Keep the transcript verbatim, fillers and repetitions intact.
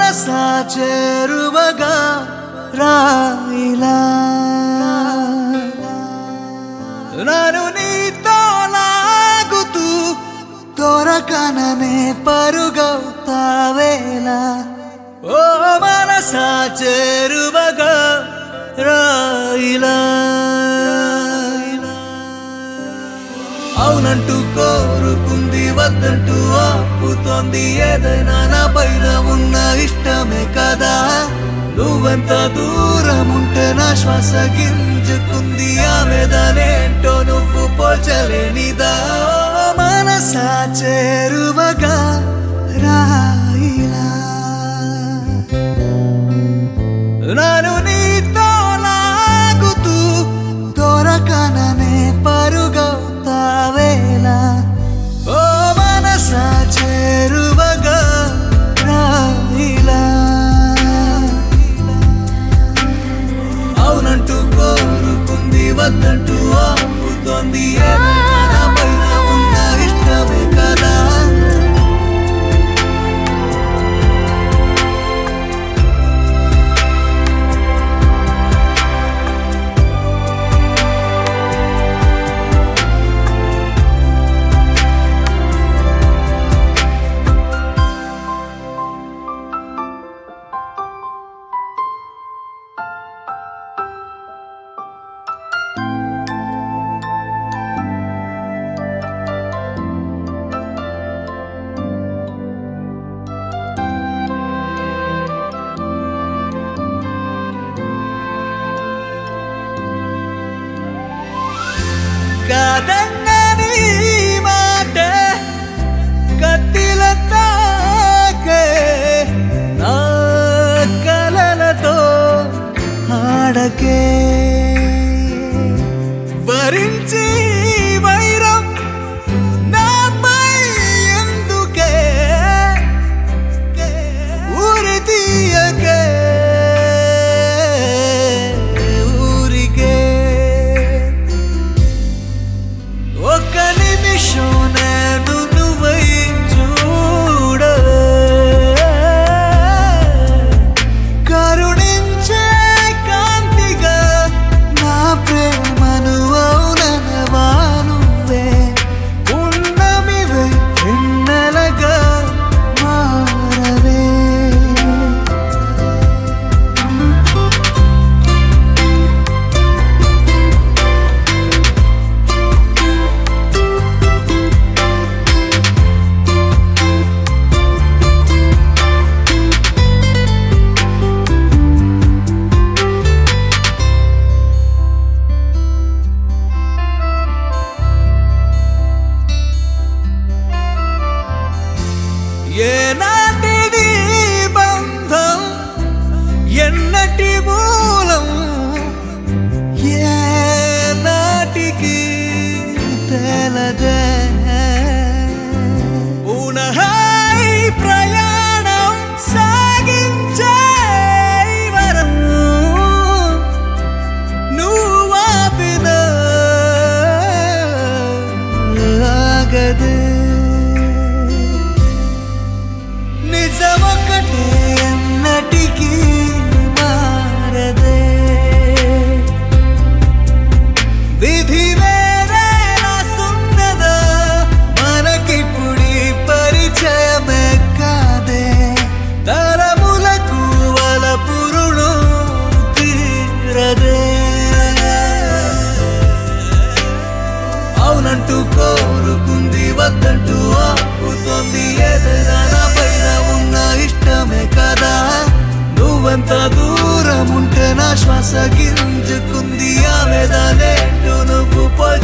మనసా చేరువగా రాయిలా నన్ను నీతో లాగుతూ దొరకననే పరుగవుతావేలా ఓ మనసా చేరువగా రాయిలా అవునంటూ కోరుకుంది వద్దంటూ ఆపుతోంది ఏదైనా నా పైన ఉన్న ఇష్టమే కదా నువ్వెంత దూరం ఉంటే నా శ్వాస గింజుకుంది ఆవేదనేంటో నువ్వు పోల్చలేనిదా మనసా చేరువగా రాయిలా నన్ను నీతో లాగుతూ దొరకననే పరుగవుతావేలా ఓ మనసా చేరువగా రాయిలా అవునంటూ కోరుకుంది వద్దంటూ ఆపుతోంది ఏదైనా నా పైన ఉన్న ఇష్టమే కదా కాదన్నని మాటే కత్తిల తాకే నా కలలతో ఆడకే వరించి వైరం నాపై ఎందుకే ఊరి తీయకే ఊరికే ఒక్క నిమిషం నేను నువ్వై చూడవే కరుణించే కాంతిగా నా ప్రేమను అవునవా నువ్వే ఉన్నమివే ఎన్నెలగా మారవే ఏనాటిది బంధం ఎన్నటి మూలం ఏనాటికి తెలదే పునః ప్రయాణం సాగించే వరం నువ్వు ఆపిన ఆగదే నిజమొక్కటే ఎన్నటికీ మారదే విధి వేరే రాసున్నదా మనకిప్పుడి పరిచయమే కాదే తరములకు వలపురుడు తీరదే అవునంటూ కోరుకుంది వద్దంటూ ఆపుతోంది ఏదైనా నా పైన ఉన్న ఇష్టమే కదా నువ్వెంత దూరం ఉంటే నా శ్వాస గింజుకుంది ఆవేదనేంటో నువ్వు